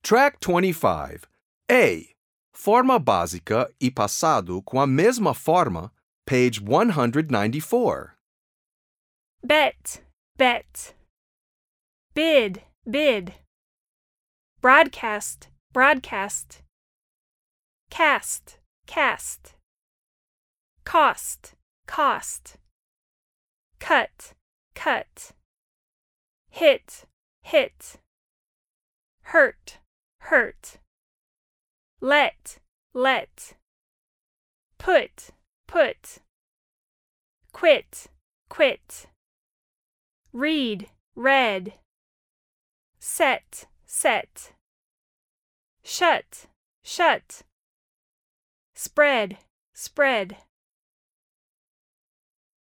Track 25. A. Forma básica e passado com a mesma forma, page 194. Bet, bet. Bid, bid. Broadcast, broadcast. Cast, cast. Cost, cost. Cut, cut. Hit, hit. Hurt, hurt. Let, let. Put, put. Quit, quit. Read, read. Set, set. Shut, shut. Spread, spread.